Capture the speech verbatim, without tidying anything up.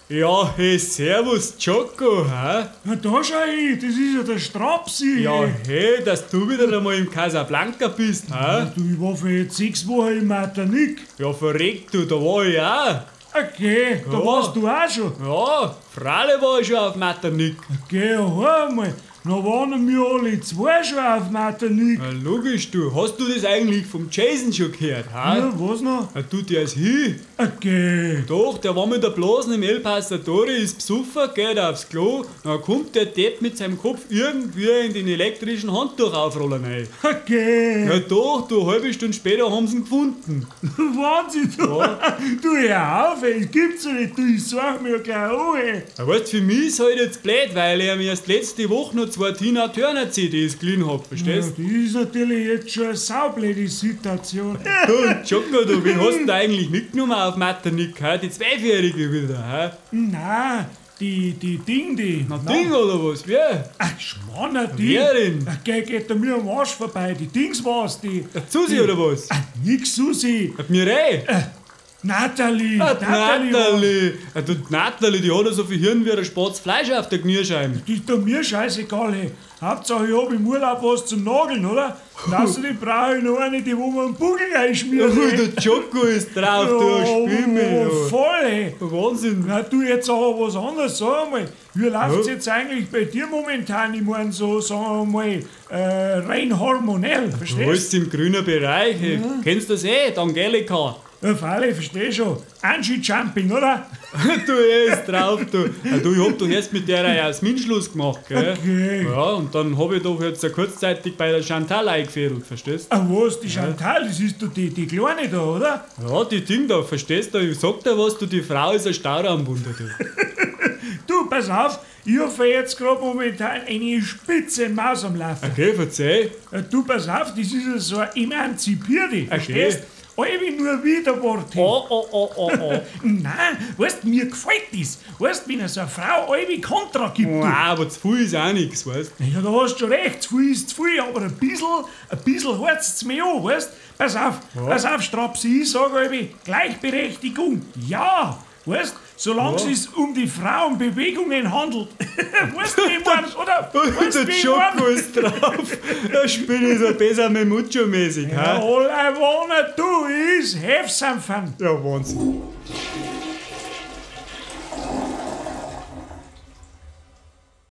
Ja, hey, servus, Jocko, hä? Na da schau ich, das ist ja der Strapsi. Ja, hey, dass du wieder einmal im Casablanca bist, hä? Du, ich war für jetzt sechs Wochen in Martinique. Ja, verreckt du, da war ich auch. Okay, da Ja. warst du auch schon. Ja, Fralle war ich schon auf Martinique. Okay, ja, einmal. Dann waren wir alle zwei schon auf Martinique. Na, logisch, du. Hast du das eigentlich vom Jason schon gehört, hä? Ja, was noch? Na, du, der ist hin. Okay. Doch, der war mit der Blasen im El Passadori, ist besoffen, geht aufs Klo, dann kommt der Depp mit seinem Kopf irgendwie in den elektrischen Handtuch aufrollen rein. Okay. Ja doch, du, eine halbe Stunde später haben sie ihn gefunden. Wahnsinn, du. Ja. Du, hör auf, ey. Das gibt's ja nicht. Du, ich sag mir gleich an, ey. Ja, weißt, für mich ist halt jetzt blöd, weil ich mir erst letzte Woche noch zwei Tina Turner C Ds geliehen hab, Ja, verstehst das ist natürlich jetzt schon eine saublöde Situation. du? Und Jocko, du, wen hast du da eigentlich mitgenommen auf Martinique, hä? Die Zwölfjährige wieder, hä? Nein, die, die Ding, die. Na, Ding oder was? Wer? Ach, Schmanner, die. Wer denn? Ach, geh, geht an mir am Arsch vorbei. Die Dings war's, die. Der Susi oder was? Ach, nix, Susi. Hat mir eh. Natalie. Ah, Natalie. war- Natalie! Ja, du, die Natalie, die hat ja so viel Hirn wie ein Spatz Fleisch auf der Kniescheibe. Die ist doch mir scheißegal, hey. Hauptsache ich hab im Urlaub was zum Nageln, oder? Und außerdem brauche ich noch eine, die wo man einen Bugel reinschmiert. Oh, hey. der Jocko ist drauf, du Spimme. oh, voll, hey. Wahnsinn. Na, du jetzt aber was anderes, sag mal. Wie läuft's jetzt eigentlich bei dir momentan? Ich mein so, sagen wir mal, äh, rein hormonell, Du verstehst bist im grünen Bereich. Hey. Kennst du das eh, die Angelika? du? Auf alle, versteh schon. Angie-Jumping, oder? Du er ist drauf, du. Ja, du, ich hab doch erst mit der ja einen Minschluss gemacht, gell? Okay. Ja, und dann hab ich doch jetzt kurzzeitig bei der Chantal eingefädelt, verstehst Ah, was, die Chantal, das ist doch die, die Kleine da, oder? Ja, die Ding da, verstehst du? Ich sag dir was, du, die Frau ist ein Stauraumbunde, du. Du, pass auf, ich hab für jetzt gerade momentan eine spitze Maus am Laufen. Okay, verzeih. Äh, Du, pass auf, das ist ja so ein Emanzipierte, verstehst? Alle nur Widerworte. Oh, oh, oh, oh, oh. Nein, weißt mir gefällt das. Weißt wenn so eine Frau alle Kontra gibt. du. Wow, aber zu viel ist auch nichts, weißt du? Ja, da hast du schon recht, zu viel ist zu viel, aber ein bisschen, ein bisschen heizt es mir an, weißt? Pass auf, pass auf, Strapsi, ich sag alle, Gleichberechtigung, ja, weißt? Solange Ja. es um die Frauenbewegungen handelt. Weißt du, wie ich mein, oder? Weißt Der du, wie ich mein? Jocko ist drauf. Der Spiel ist ein besser mit Mucho-mäßig, Ja, hä? all I wanna do is have some fun. Ja, Wahnsinn.